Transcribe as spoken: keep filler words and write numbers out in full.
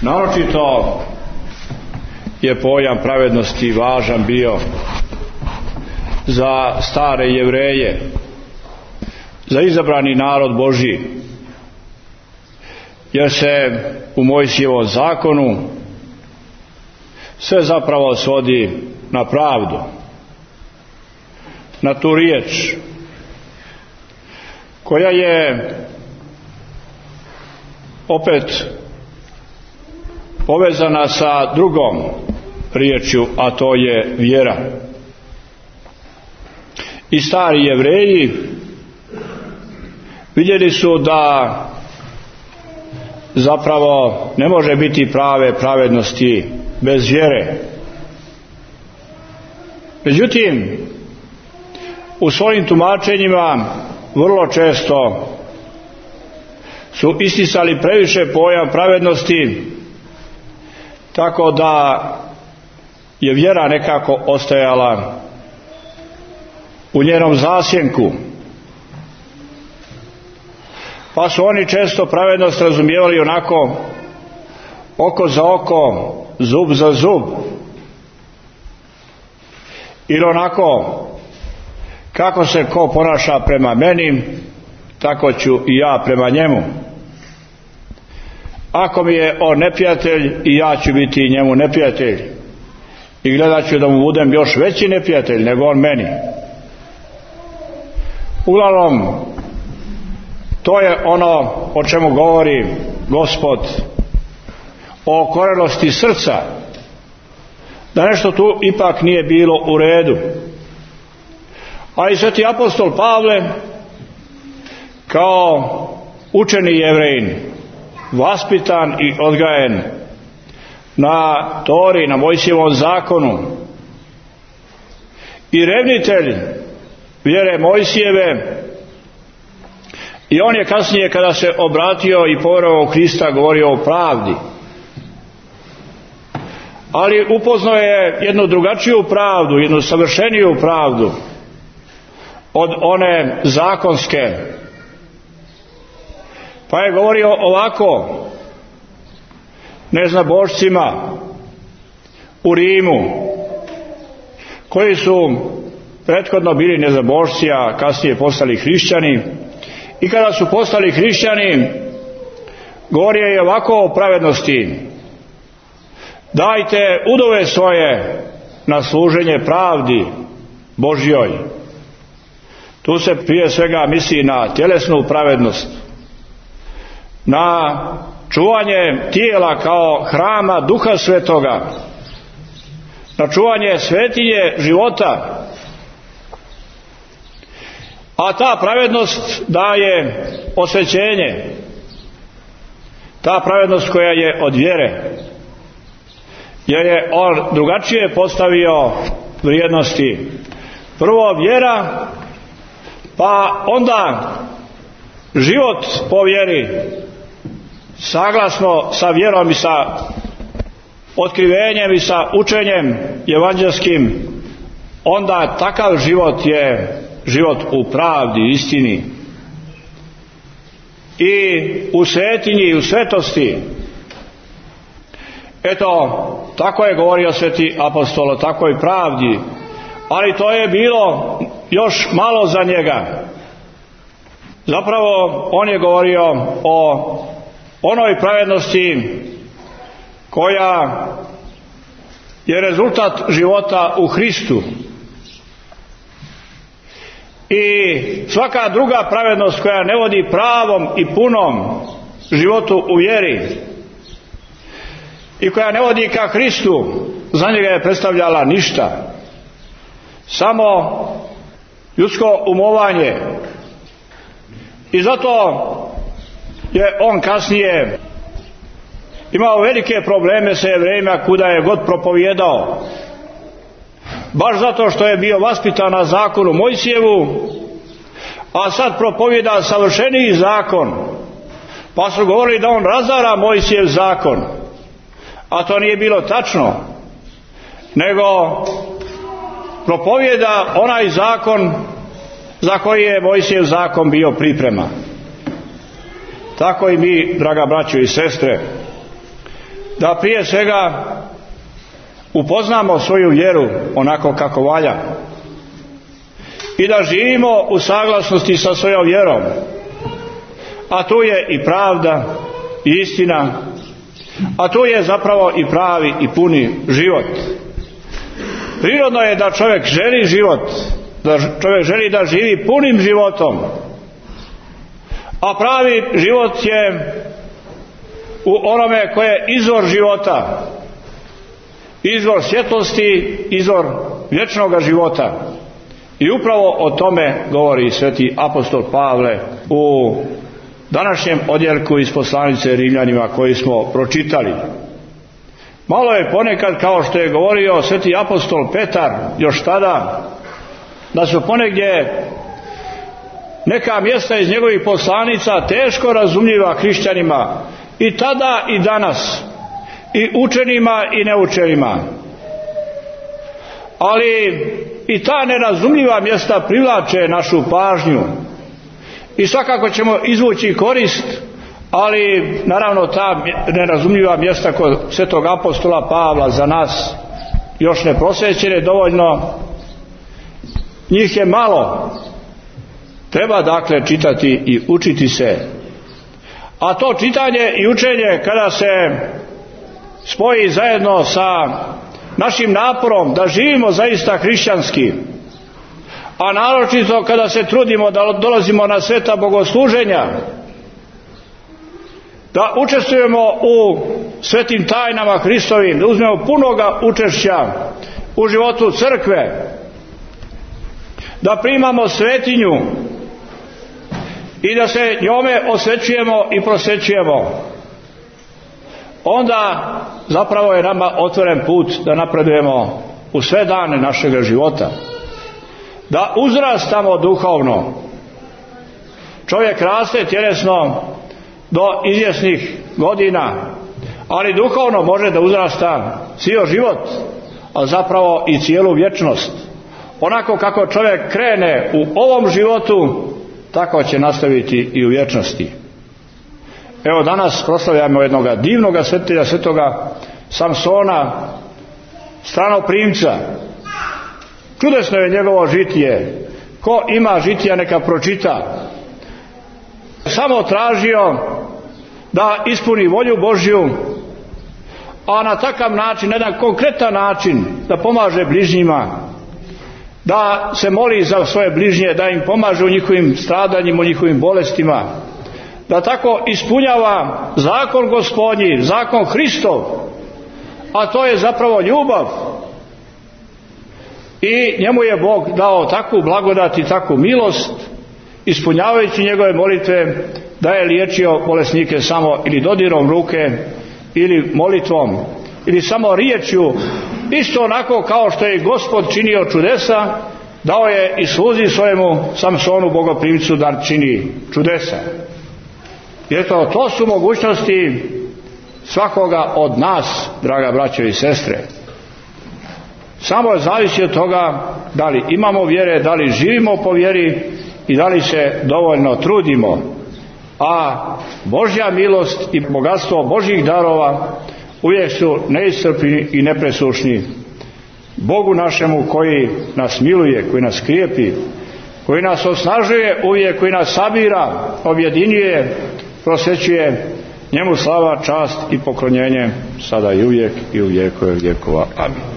Naročito je pojam pravednosti važan bio za stare Jevreje, za izabrani narod Božji, jer se u Mojsijevom zakonu sve zapravo svodi na pravdu, na tu riječ koja je opet povezana sa drugom riječju, a to je vjera. I stari Jevreji vidjeli su da zapravo ne može biti prave pravednosti bez vjere. Međutim, u svojim tumačenjima vrlo često su isticali previše pojam pravednosti, tako da je vjera nekako ostajala u njenom zasjenku. Pa su oni često pravednost razumijevali onako oko za oko, zub za zub, ili onako kako se ko ponaša prema meni, tako ću i ja prema njemu. Ako mi je on neprijatelj, i ja ću biti njemu neprijatelj, i gledat ću da mu budem još veći neprijatelj nego on meni. Uglavnom, to je ono o čemu govori Gospod, o korenosti srca, da nešto tu ipak nije bilo u redu. A i sveti apostol Pavle, kao učeni Jevrejin, vaspitan i odgajen na Tori, na Mojsijevom zakonu, i revnitelj vjere Mojsijeve, i on je kasnije, kada se obratio i povjerovao u Krista, govorio o pravdi. Ali upoznao je jednu drugačiju pravdu, jednu savršeniju pravdu od one zakonske. Pa je govorio ovako neznabošcima u Rimu, koji su prethodno bili neznabošci, a kasnije postali hrišćani. I kada su postali hrišćani, govorio je ovako o pravednosti: dajte udove svoje na služenje pravdi Božjoj. Tu se prije svega misli na tjelesnu pravednost, na čuvanje tijela kao hrama Duha Svetoga, na čuvanje svetinje života. A ta pravednost daje osvećenje, ta pravednost koja je od vjere, jer je on drugačije postavio vrijednosti. Prvo vjera, pa onda život po vjeri, saglasno sa vjerom i sa otkrivenjem i sa učenjem evanđelskim. Onda takav život je život u pravdi, istini i u svetinji i u svetosti. Eto, tako je govorio sveti apostol o takvoj pravdi, ali to je bilo još malo za njega. Zapravo on je govorio o onoj pravednosti koja je rezultat života u Hristu. I svaka druga pravednost koja ne vodi pravom i punom životu u vjeri i koja ne vodi ka Hristu, za njega je predstavljala ništa, samo ljudsko umovanje. I zato je on kasnije imao velike probleme sa Jevrejima kuda je god propovijedao, baš zato što je bio vaspitan na zakonu Mojsijevu, a sad propovijeda savršeniji zakon. Pa su govorili da on razara Mojsijev zakon, a to nije bilo tačno, nego propovijeda onaj zakon za koji je Mojsijev zakon bio priprema. Tako i mi, draga braćo i sestre, da prije svega upoznamo svoju vjeru onako kako valja i da živimo u saglasnosti sa svojom vjerom, a tu je i pravda i istina, a tu je zapravo i pravi i puni život. Prirodno je da čovjek želi život, da čovjek želi da živi punim životom, a pravi život je u onome koje je izvor života, izvor svjetlosti, izvor vječnoga života. I upravo o tome govori sveti apostol Pavle u današnjem odjeljku iz poslanice Rimljanima koji smo pročitali. Malo je ponekad, kao što je govorio sveti apostol Petar još tada, da su ponegdje neka mjesta iz njegovih poslanica teško razumljiva hrišćanima i tada i danas, i učenima i neučenima. Ali i ta nerazumljiva mjesta privlače našu pažnju i svakako ćemo izvući korist, ali naravno ta nerazumljiva mjesta kod svetog apostola Pavla za nas još ne prosvećene dovoljno, njih je malo. Treba dakle čitati i učiti se, a to čitanje i učenje kada se spoji zajedno sa našim naporom da živimo zaista hrišćanski, a naročito kada se trudimo da dolazimo na sveta bogosluženja, da učestvujemo u svetim tajnama Hristovim, da uzmemo punoga učešća u životu crkve, da primamo svetinju i da se njome osvećujemo i prosvećujemo, onda zapravo je nama otvoren put da napredujemo u sve dane našega života, da uzrastamo duhovno. Čovjek raste tjelesno do izvjesnih godina, ali duhovno može da uzrasta cijeli život, a zapravo i cijelu vječnost. Onako kako čovjek krene u ovom životu, tako će nastaviti i u vječnosti. Evo danas proslavljamo jednog divnog svetitelja, svetoga Samsona, stranoprimca. Čudesno je njegovo žitije. Ko ima žitija neka pročita. Samo tražio da ispuni volju Božju, a na takav način, na jedan konkretan način, da pomaže bližnjima, da se moli za svoje bližnje, da im pomaže u njihovim stradanjima, u njihovim bolestima, da tako ispunjava zakon Gospodnji, zakon Hristov, a to je zapravo ljubav. I njemu je Bog dao takvu blagodat i takvu milost, ispunjavajući njegove molitve, da je liječio bolesnike samo ili dodirom ruke, ili molitvom, ili samo riječju, isto onako kao što je Gospod činio čudesa, dao je i sluzi svojemu Samsonu bogoprimcu da čini čudesa. Jer to, to su mogućnosti svakoga od nas, draga braćo i sestre. Samo zavisi od toga da li imamo vjere, da li živimo po vjeri i da li se dovoljno trudimo. A Božja milost i bogatstvo Božjih darova uvijek su neiscrpni i nepresušni. Bogu našemu koji nas miluje, koji nas krijepi, koji nas osnažuje uvijek, koji nas sabira, objedinjuje, prosvećuje, njemu slava, čast i poklonjenje sada i uvijek i u vjekove vjekova. Amin.